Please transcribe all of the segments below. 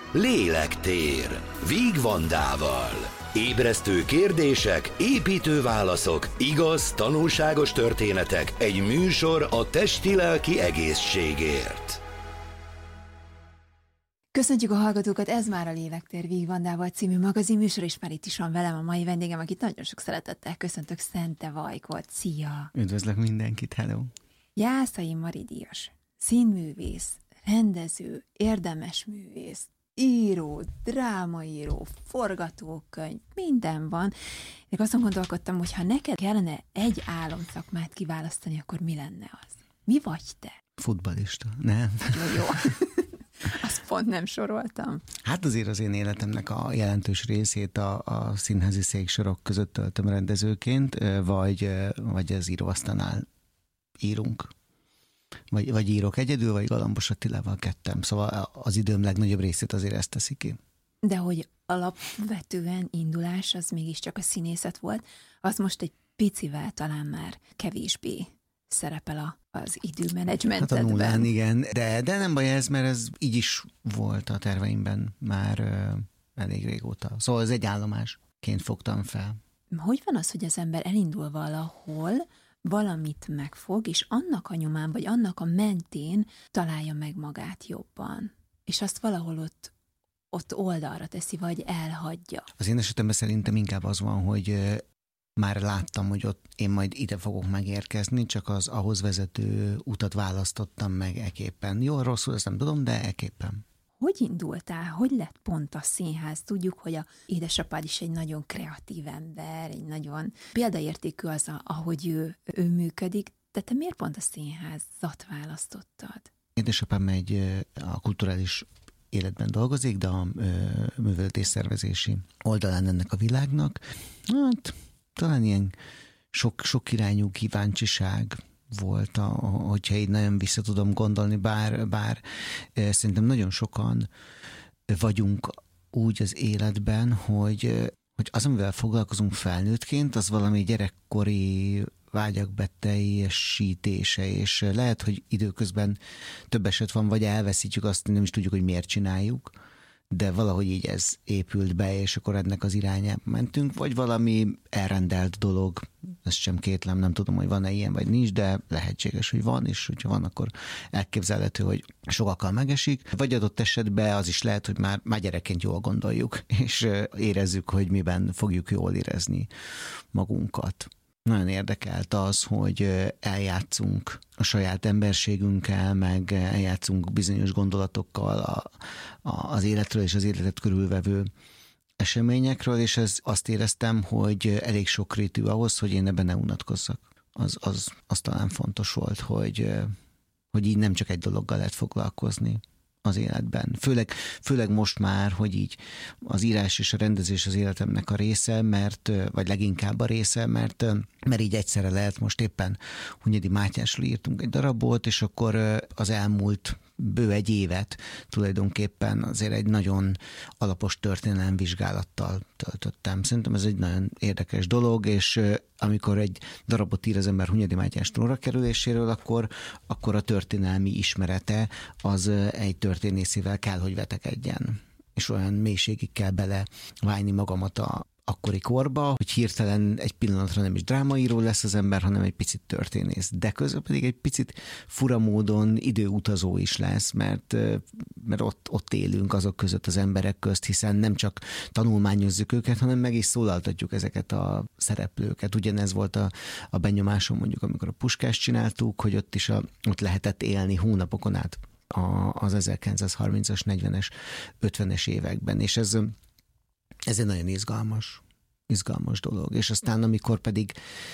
Lélektér, Víg Vandával. Ébresztő kérdések, építő válaszok, igaz, tanulságos történetek, egy műsor a testi-lelki egészségért. Köszöntjük a hallgatókat, ez már a Lélektér Víg Vandával című magazinműsor, és már itt is van velem a mai vendégem, akit nagyon sok szeretettel köszöntök, Szente Vajkot. Szia! Üdvözlök mindenkit, hello! Jászai Mari díjas, színművész, rendező, érdemes művész, író, drámaíró, forgatókönyv, minden van. Én azon gondolkodtam, hogy ha neked kellene egy álomszakmát kiválasztani, akkor mi lenne az? Mi vagy te? Futballista, nem? Jó. Azt pont nem soroltam. Hát azért az én életemnek a jelentős részét a színházi széksorok között töltöm rendezőként, vagy az íróasztalnál írunk. Vagy írok egyedül, vagy Galambos Attilával kettem. Szóval az időm legnagyobb részét azért ezt teszi ki. De hogy alapvetően indulás az mégiscsak a színészet volt, az most egy picivel talán már kevésbé szerepel az időmenedzsmentedben. Hát a nullán, igen. De nem baj ez, mert ez így is volt a terveimben már elég régóta. Szóval ez egy állomásként fogtam fel. Hogy van az, hogy az ember elindul valahol, valamit megfog, és annak a nyomán, vagy annak a mentén találja meg magát jobban, és azt valahol ott oldalra teszi, vagy elhagyja? Az én esetemben szerintem inkább az van, hogy már láttam, hogy ott én majd ide fogok megérkezni, csak az ahhoz vezető utat választottam meg eképpen. Jó, rosszul, ezt nem tudom, de eképpen. Hogy indultál? Hogy lett pont a színház? Tudjuk, hogy a édesapád is egy nagyon kreatív ember, egy nagyon példaértékű az, ahogy ő működik, de te miért pont a színházat választottad? Édesapám a kulturális életben dolgozik, de a művelődésszervezési oldalán ennek a világnak. Hát talán ilyen sok irányú kíváncsiság volt, hogyha így nagyon vissza tudom gondolni, bár szerintem nagyon sokan vagyunk úgy az életben, hogy az, amivel foglalkozunk felnőttként, az valami gyerekkori vágyak beteljesítése, és lehet, hogy időközben több eset van, vagy elveszítjük azt, nem is tudjuk, hogy miért csináljuk, de valahogy így ez épült be, és akkor ennek az irányába mentünk, vagy valami elrendelt dolog, ezt sem kétlem, nem tudom, hogy van-e ilyen, vagy nincs, de lehetséges, hogy van, és hogyha van, akkor elképzelhető, hogy sokakkal megesik, vagy adott esetben az is lehet, hogy már gyerekként jól gondoljuk, és érezzük, hogy miben fogjuk jól érezni magunkat. Nagyon érdekelt az, hogy eljátszunk a saját emberségünkkel, meg eljátszunk bizonyos gondolatokkal az életről és az életet körülvevő eseményekről, és azt éreztem, hogy elég sokrétű ahhoz, hogy én ebben ne unatkozzak. Az talán fontos volt, hogy így nem csak egy dologgal lehet foglalkozni az életben. Főleg most már, hogy így az írás és a rendezés az életemnek a része, vagy leginkább a része, mert így egyszerre lehet. Most éppen Hunyadi Mátyásról írtunk egy darabot, és akkor az elmúlt bő egy évet tulajdonképpen azért egy nagyon alapos történelemvizsgálattal töltöttem. Szerintem ez egy nagyon érdekes dolog, és amikor egy darabot ír az ember Hunyadi Mátyás trónra kerüléséről, akkor a történelmi ismerete az egy történészével kell, hogy vetekedjen. És olyan mélységig kell belevágni magamat akkori korba, hogy hirtelen egy pillanatra nem is drámaíró lesz az ember, hanem egy picit történész. De közben pedig egy picit fura módon időutazó is lesz, mert ott élünk azok között, az emberek közt, hiszen nem csak tanulmányozzuk őket, hanem meg is szólaltatjuk ezeket a szereplőket. Ugyanez volt a benyomásom mondjuk, amikor a Puskást csináltuk, hogy ott lehetett élni hónapokon át az 1930-as, 40-es, 50-es években, és ez egy nagyon izgalmas dolog. És aztán, amikor pedig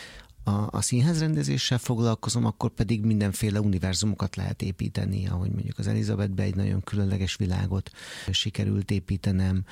a színházrendezéssel foglalkozom, akkor pedig mindenféle univerzumokat lehet építeni, ahogy mondjuk az Elizabethbe egy nagyon különleges világot sikerült építenem,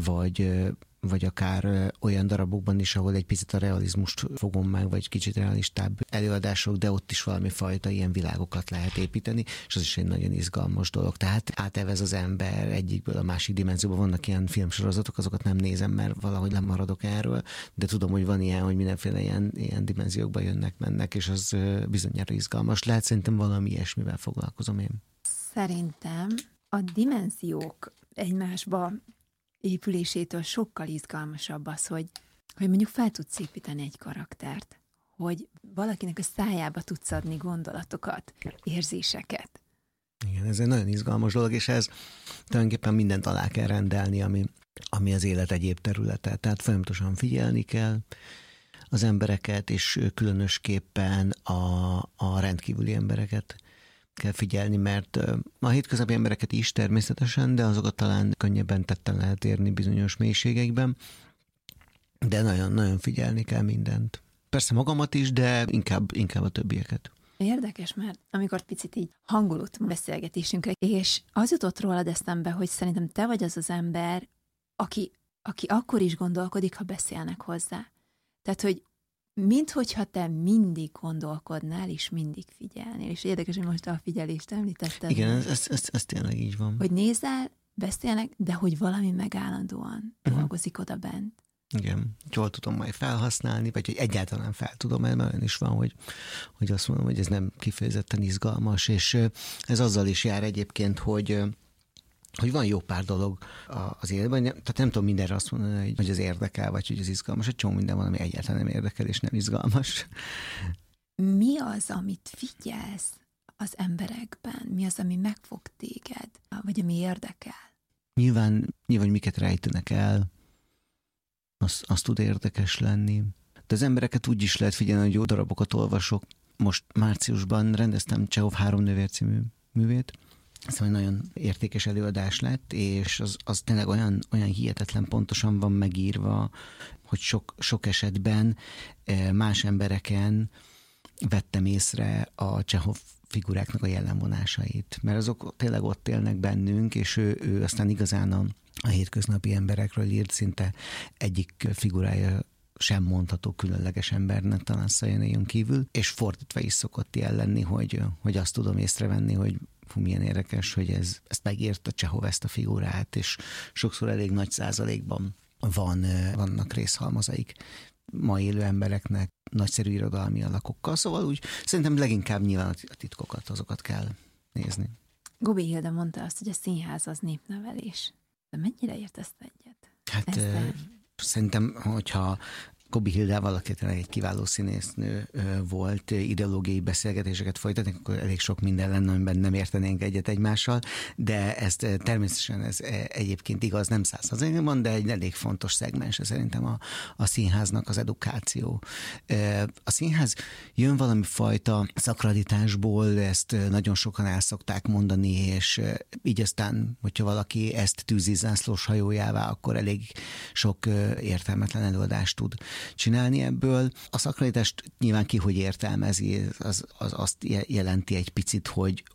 vagy akár olyan darabokban is, ahol egy picit a realizmust fogom meg, vagy kicsit realistább előadások, de ott is valami fajta ilyen világokat lehet építeni, és az is egy nagyon izgalmas dolog. Tehát átevez az ember egyikből a másik dimenzióba. Vannak ilyen filmsorozatok, azokat nem nézem, mert valahogy lemaradok erről, de tudom, hogy van ilyen, hogy mindenféle ilyen dimenziókba jönnek-mennek, és az bizonyára izgalmas. Lehet, szerintem valami ilyesmivel foglalkozom én. Szerintem a dimenziók egymásba épülésétől sokkal izgalmasabb az, hogy mondjuk fel tudsz építeni egy karaktert, hogy valakinek a szájába tudsz adni gondolatokat, érzéseket. Igen, ez egy nagyon izgalmas dolog, és ez tulajdonképpen mindent alá kell rendelni, ami az élet egyéb területe. Tehát folyamatosan figyelni kell az embereket, és különösképpen a rendkívüli embereket kell figyelni, mert a hétköznapi embereket is természetesen, de azokat talán könnyebben tetten lehet érni bizonyos mélységekben, de nagyon-nagyon figyelni kell mindent. Persze magamat is, de inkább a többieket. Érdekes, mert amikor picit így hangolódtam a beszélgetésünkre, és az jutott rólad eszembe, hogy szerintem te vagy az az ember, aki akkor is gondolkodik, ha beszélnek hozzá. Tehát, hogy minthogyha te mindig gondolkodnál, és mindig figyelnél. És érdekes, hogy most a figyelést említetted. Igen, ez tényleg így van. Hogy nézel, beszélnek, de hogy valami megállandóan dolgozik oda bent. Igen, jól tudom majd felhasználni, vagy hogy egyáltalán fel tudom, mert olyan is van, hogy azt mondom, hogy ez nem kifejezetten izgalmas, és ez azzal is jár egyébként, hogy van jó pár dolog az életben, tehát nem tudom mindenre azt mondani, hogy az érdekel, vagy hogy az izgalmas, egy csomó minden van, ami egyáltalán nem érdekel, és nem izgalmas. Mi az, amit figyelsz az emberekben? Mi az, ami megfog téged, vagy ami érdekel? Nyilván miket rejtenek el, az tud érdekes lenni. De az embereket úgy is lehet figyelni, hogy jó darabokat olvasok. Most márciusban rendeztem Csehov 3 nővér című művét. Ez egy nagyon értékes előadás lett, és az tényleg olyan hihetetlen pontosan van megírva, hogy sok esetben más embereken vettem észre a Csehov figuráknak a jellemvonásait. Mert azok tényleg ott élnek bennünk, és ő aztán igazán a hétköznapi emberekről írt, szinte egyik figurája sem mondható különleges embernek, talán Szajanéjon kívül, és fordítva is szokott ilyen lenni, hogy azt tudom észrevenni, hogy milyen érdekes, hogy ezt megírta Csehov, ezt a figurát, és sokszor elég nagy százalékban vannak részhalmazaik ma élő embereknek, nagyszerű irodalmi alakokkal, szóval úgy szerintem leginkább nyilván a titkokat, azokat kell nézni. Gobi Hilda mondta azt, hogy a színház az népnevelés. De mennyire értesz egyet? Hát szerintem, hogyha Gobi Hildával, aki egy kiváló színésznő volt, ideológiai beszélgetéseket folytatni, akkor elég sok minden lenne, amiben nem értenénk egyet egymással, de ez természetesen ez egyébként igaz, nem 100%-ban, de egy elég fontos szegmense szerintem a színháznak az edukáció. A színház jön valami fajta szakralitásból, ezt nagyon sokan el szokták mondani, és így aztán, hogyha valaki ezt tűzi zászlós hajójává, akkor elég sok értelmetlen előadást tud csinálni ebből. A szakralitást nyilván ki, hogy értelmezi, az azt jelenti egy picit, hogy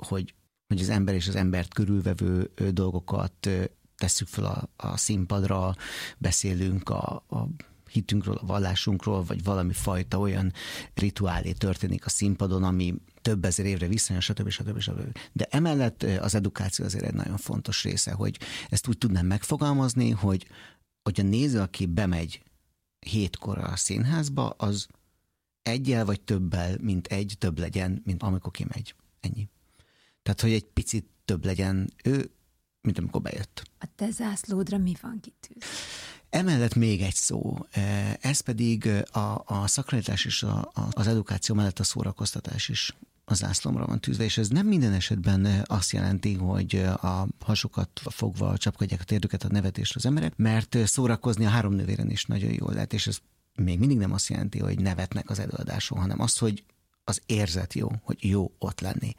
az ember és az embert körülvevő dolgokat tesszük fel a színpadra, beszélünk a hitünkről, a vallásunkról, vagy valami fajta olyan rituálé történik a színpadon, ami több ezer évre visszajön, stb. De emellett az edukáció azért egy nagyon fontos része, hogy ezt úgy tudnám megfogalmazni, hogy a néző, aki bemegy 7-kor a színházba, az egyel vagy többel, mint több legyen, mint amikor kimegy. Ennyi. Tehát, hogy egy picit több legyen ő, mint amikor bejött. A te zászlódra mi van kitűzve? Emellett még egy szó, ez pedig a szakralitás és az edukáció mellett a szórakoztatás is a zászlomra van tűzve, és ez nem minden esetben azt jelenti, hogy a hasukat fogva csapkodják a térdüket, a nevetést az emberek, mert szórakozni a 3 nővéren is nagyon jól lehet, és ez még mindig nem azt jelenti, hogy nevetnek az előadáson, hanem az, hogy az érzet jó, hogy jó ott lenni.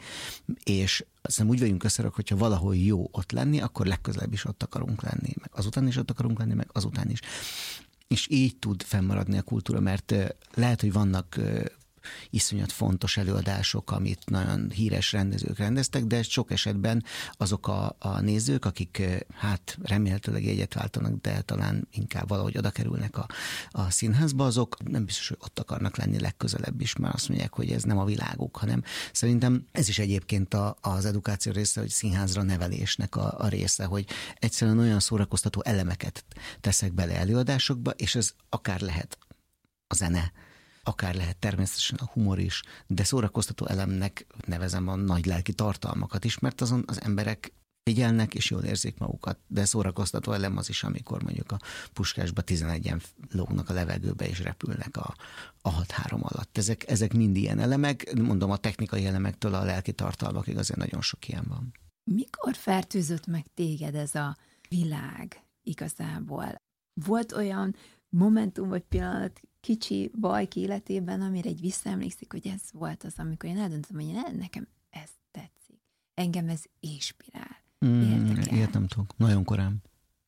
És aztán úgy vagyunk összerak, hogyha valahol jó ott lenni, akkor legközelebb is ott akarunk lenni, meg azután is ott akarunk lenni, meg azután is. És így tud fennmaradni a kultúra, mert lehet, hogy vannak iszonyat fontos előadások, amit nagyon híres rendezők rendeztek, de sok esetben azok a nézők, akik hát remélhetőleg jegyet váltanak, de talán inkább valahogy oda kerülnek a színházba, azok nem biztos, hogy ott akarnak lenni legközelebb is, mert azt mondják, hogy ez nem a világuk, hanem szerintem ez is egyébként az edukáció része, hogy színházra nevelésnek a része, hogy egyszerűen olyan szórakoztató elemeket teszek bele előadásokba, és ez akár lehet a zene, akár lehet természetesen a humor is, de szórakoztató elemnek nevezem a nagy lelki tartalmakat is, mert azon az emberek figyelnek, és jól érzik magukat. De szórakoztató elem az is, amikor mondjuk a Puskásba 11-en lógnak a levegőbe, és repülnek a 6-3 alatt. Ezek mind ilyen elemek, mondom, a technikai elemektől a lelki tartalmakig azért nagyon sok ilyen van. Mikor fertőzött meg téged ez a világ igazából? Volt olyan momentum vagy pillanat kicsi Bajki életében, amire egy visszaemlékszik, hogy ez volt az, amikor én eldöntöm, hogy nekem ez tetszik. Engem ez inspirál. Ilyet nem tudok. Nagyon korán.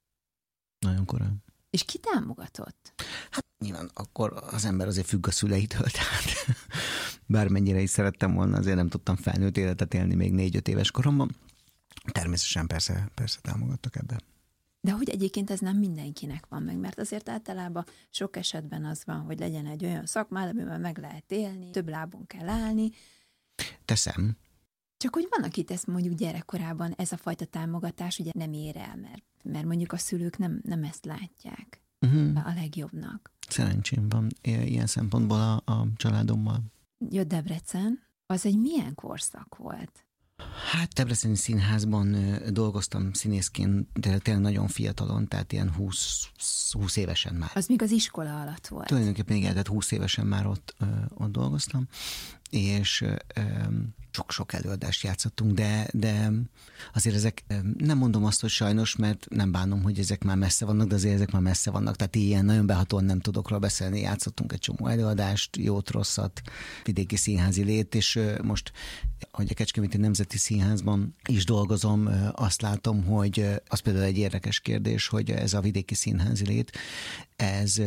És ki támogatott? Hát nyilván akkor az ember azért függ a szüleitől, tehát bármennyire is szerettem volna, azért nem tudtam felnőtt életet élni még 4-5 éves koromban. Természetesen persze támogattak ebben. De hogy egyébként ez nem mindenkinek van meg, mert azért általában sok esetben az van, hogy legyen egy olyan szakma, amiben meg lehet élni, több lábon kell állni. Teszem. Csak hogy van, akit ezt mondjuk gyerekkorában ez a fajta támogatás ugye nem ér el, mert mondjuk a szülők nem ezt látják a legjobbnak. Szerencsém van ilyen szempontból a családommal. Jött Debrecen, az egy milyen korszak volt? Hát Debreceni Színházban dolgoztam színészként, de tényleg nagyon fiatalon, tehát ilyen 20 évesen már. Az még az iskola alatt volt. Tulajdonképpen igen, tehát 20 évesen már ott dolgoztam, és sok előadást játszottunk, de azért ezek, nem mondom azt, hogy sajnos, mert nem bánom, hogy ezek már messze vannak, de azért ezek már messze vannak, tehát ilyen nagyon behatóan nem tudok róla beszélni, játszottunk egy csomó előadást, jót, rosszat, vidéki színházi lét, és most, hogy a Kecskeméti Nemzeti Színházban is dolgozom, azt látom, hogy az például egy érdekes kérdés, hogy ez a vidéki színházi lét, ez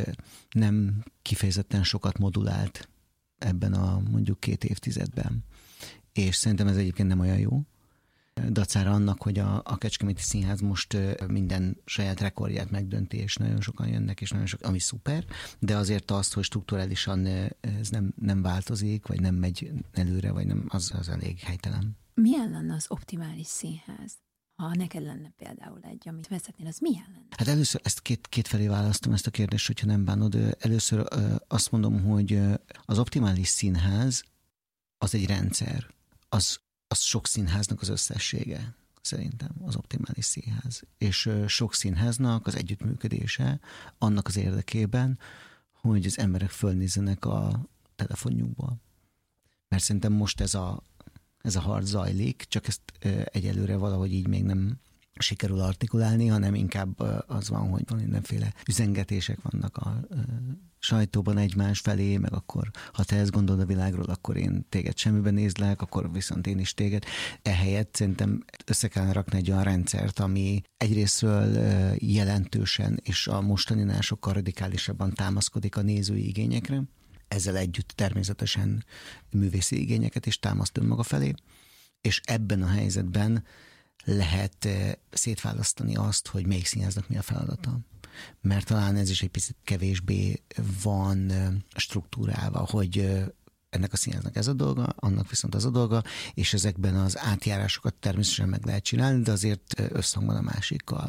nem kifejezetten sokat modulált ebben a mondjuk 2 évtizedben. És szerintem ez egyébként nem olyan jó. Dacára annak, hogy a Kecskeméti Színház most minden saját rekordját megdönti, és nagyon sokan jönnek, és nagyon sok, ami szuper, de azért azt, hogy strukturálisan ez nem változik, vagy nem megy előre, vagy nem, az elég helytelen. Milyen lenne az optimális színház? Ha neked lenne például egy, amit vezetnél, az milyen lenne? Hát először ezt kétfelé választom ezt a kérdést, hogyha nem bánod. Először azt mondom, hogy az optimális színház az egy rendszer. Az sok színháznak az összessége, szerintem az optimális színház. És sok színháznak az együttműködése annak az érdekében, hogy az emberek fölnézzenek a telefonjukból. Mert szerintem most ez a harc zajlik, csak ezt egyelőre valahogy így még nem sikerül artikulálni, hanem inkább az van, hogy mindenféle üzengetések vannak a sajtóban egymás felé, meg akkor, ha te ezt gondolod a világról, akkor én téged semmiben nézlek, akkor viszont én is téged. Ehelyett szerintem össze kellene rakni egy olyan rendszert, ami egyrésztről jelentősen és a mostaninál sokkal radikálisabban támaszkodik a nézői igényekre, ezzel együtt természetesen művészi igényeket is támaszt önmaga felé, és ebben a helyzetben lehet szétválasztani azt, hogy melyik színháznak mi a feladata. Mert talán ez is egy picit kevésbé van struktúrálva, hogy ennek a színháznak ez a dolga, annak viszont az a dolga, és ezekben az átjárásokat természetesen meg lehet csinálni, de azért összhangban a másikkal.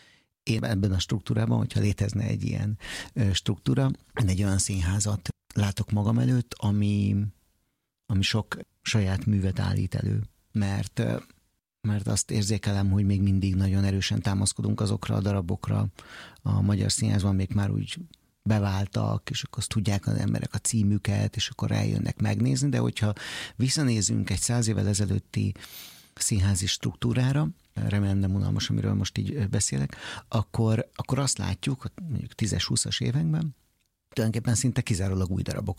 Én ebben a struktúrában, hogyha létezne egy ilyen struktúra, egy olyan színházat látok magam előtt, ami sok saját művet állít elő, mert azt érzékelem, hogy még mindig nagyon erősen támaszkodunk azokra a darabokra a magyar színházban, még már úgy beváltak, és akkor azt tudják az emberek a címüket, és akkor eljönnek megnézni, de hogyha visszanézünk egy 100 évvel ezelőtti színházi struktúrára, remélem nem unalmas, amiről most így beszélek, akkor azt látjuk, hogy mondjuk 10-20-as években tulajdonképpen szinte kizárólag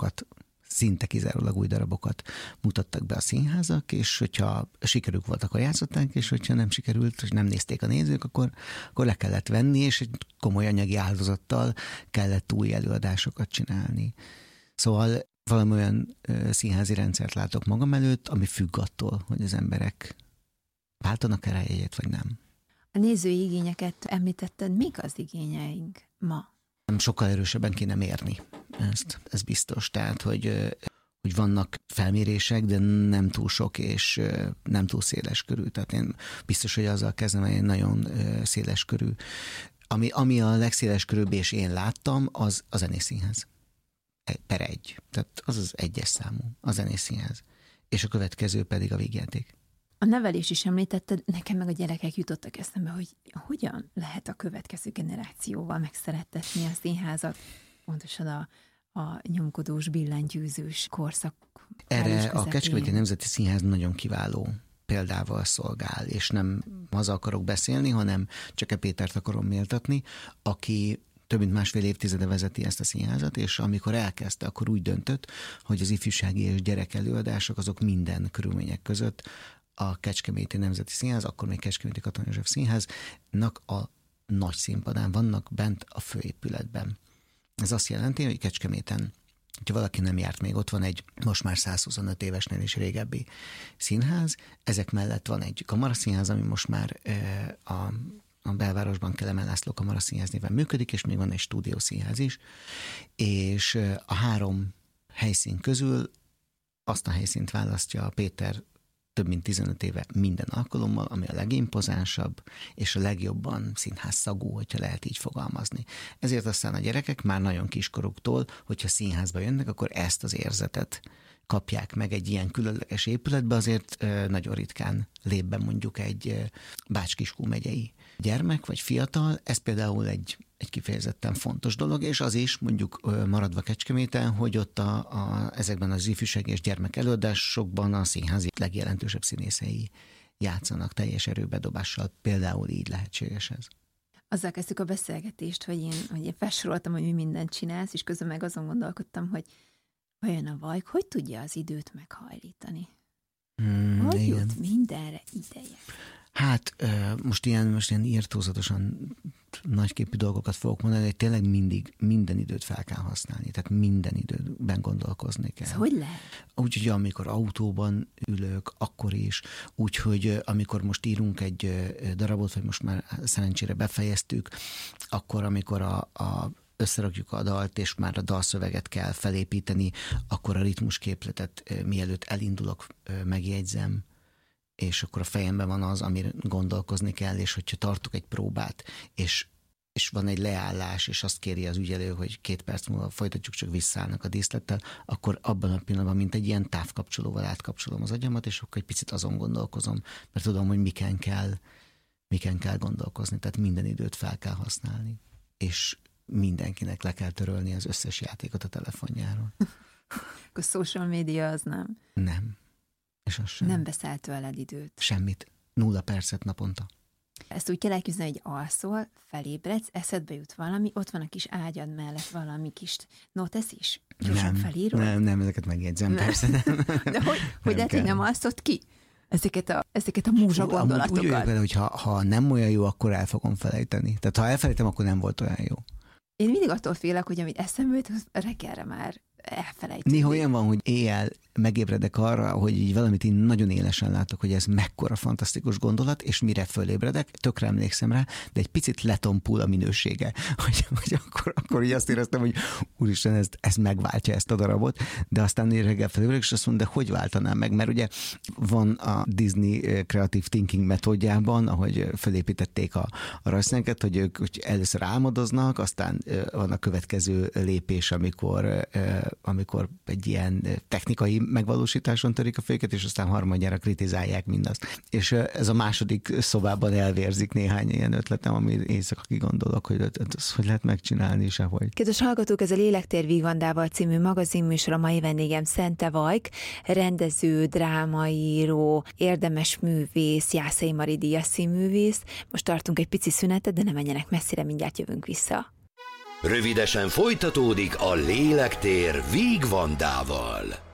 új darabokat mutattak be a színházak, és hogyha sikerük volt, akkor játszották, és hogyha nem sikerült, és nem nézték a nézők, akkor le kellett venni, és egy komoly anyagi áldozattal kellett új előadásokat csinálni. Szóval valami olyan színházi rendszert látok magam előtt, ami függ attól, hogy az emberek váltanak el jegyet, vagy nem. A nézői igényeket említetted, mik az igényeink ma? Sokkal erősebben kéne mérni ezt, ez biztos. Tehát, hogy vannak felmérések, de nem túl sok, és nem túl széles körű. Tehát én biztos, hogy azzal kezdem, hogy nagyon széles körű. Ami a legszéles körűbb, és én láttam, az a Zenészszínház. Per 1. Tehát az az 1-es számú, a Zenészszínház. És a következő pedig a Vígjáték. A nevelés is említetted, nekem meg a gyerekek jutottak eszembe, hogy hogyan lehet a következő generációval megszerettetni a színházat, pontosan a nyomkodós, billentyűzős korszak. Erre a Kecskeméti Nemzeti Színház nagyon kiváló példával szolgál, és nem haza akarok beszélni, hanem Cseke Pétert akarom méltatni, aki több mint másfél évtizede vezeti ezt a színházat, és amikor elkezdte, akkor úgy döntött, hogy az ifjúsági és gyerekelőadások azok minden körülmények között a Kecskeméti Nemzeti Színház, akkor még Kecskeméti Katona József Színháznak a nagy színpadán vannak bent a főépületben. Ez azt jelenti, hogy Kecskeméten, hogyha valaki nem járt még, ott van egy most már 125 évesnél is régebbi színház, ezek mellett van egy kamaraszínház, ami most már a belvárosban Kelemen László Kamaraszínház néven működik, és még van egy stúdiószínház is, és a 3 helyszín közül azt a helyszínt választja a Péter több mint 15 éve minden alkalommal, ami a legimpozánsabb, és a legjobban színházszagú, hogyha lehet így fogalmazni. Ezért aztán a gyerekek már nagyon kiskoruktól, hogyha színházba jönnek, akkor ezt az érzetet kapják meg egy ilyen különleges épületbe, azért nagyon ritkán lép be mondjuk egy Bács-Kiskun megyei gyermek vagy fiatal. Ez például egy kifejezetten fontos dolog, és az is mondjuk maradva Kecskeméten, hogy ott ezekben az ifjúsági és gyermek előadásokban a színházi legjelentősebb színészei játszanak teljes erőbedobással. Például így lehetséges ez. Azzal kezdtük a beszélgetést, hogy én felsoroltam, hogy mi mindent csinálsz, és közben meg azon gondolkodtam, hogy vajon a Vajk hogy tudja az időt meghajlítani? Hogy jut mindenre ideje? Hát most ilyen írtózatosan nagyképű dolgokat fogok mondani, hogy tényleg mindig minden időt fel kell használni, tehát minden időben gondolkozni kell. Ez hogy lehet? Úgyhogy amikor autóban ülök, akkor is, úgyhogy amikor most írunk egy darabot, vagy most már szerencsére befejeztük, akkor amikor összerakjuk a dalt, és már a dalszöveget kell felépíteni, akkor a ritmusképletet mielőtt elindulok, megjegyzem, és akkor a fejemben van az, amire gondolkozni kell, és hogyha tartok egy próbát, és van egy leállás, és azt kéri az ügyelő, hogy 2 perc múlva folytatjuk, csak visszaállnak a díszlettel, akkor abban a pillanatban, mint egy ilyen távkapcsolóval átkapcsolom az agyamat, és akkor egy picit azon gondolkozom, mert tudom, hogy miken kell gondolkozni, tehát minden időt fel kell használni. És mindenkinek le kell törölni az összes játékot a telefonjáról. Akkor social media az nem? Nem. És az sem. Nem vesz el tőled időt? Semmit. 0 percet naponta. Ezt úgy kell elképzelni, hogy alszol, felébredsz, eszedbe jut valami, ott van a kis ágyad mellett valami kis notesz is? Gyorsan felírod? Nem, ezeket megjegyzem, persze nem. De hogy lehet, hogy nem alszod ki? Ezeket a múzsa gondolatokat. Úgy vagyok vele, hogy ha nem olyan jó, akkor el fogom felejteni. Tehát ha elfelejtem, akkor nem volt olyan jó. Én mindig attól félek, hogy amit eszembe jut, reggelre már elfelejteni. Néha olyan van, hogy éjjel megébredek arra, hogy így valamit én nagyon élesen látok, hogy ez mekkora fantasztikus gondolat, és mire fölébredek, tökre emlékszem rá, de egy picit letompul a minősége, hogy akkor így azt éreztem, hogy úristen, ez megváltja ezt a darabot, de aztán reggel felébredek, és azt mondom, de hogy váltanám meg, mert ugye van a Disney Creative Thinking metódjában, ahogy felépítették a rajzszíneket, hogy ők először álmodoznak, aztán van a következő lépés, amikor egy ilyen technikai megvalósításon törik a fejüket, és aztán harmadjára kritizálják mindazt. És ez a második szobában elvérzik néhány ilyen ötletem, ami éjszaka kigondolok, hogy ezt hogy lehet megcsinálni, sehogy. Kedves hallgatók, ez a Lélektér Víg Vandával című magazinműsor, a mai vendégem Szente Vajk, rendező, drámaíró, érdemes művész, Jászai Mari díjas színművész. Most tartunk egy pici szünetet, de ne menjenek messzire, mindjárt jövünk vissza. Rövidesen folytatódik a Lélektér Víg Vandával.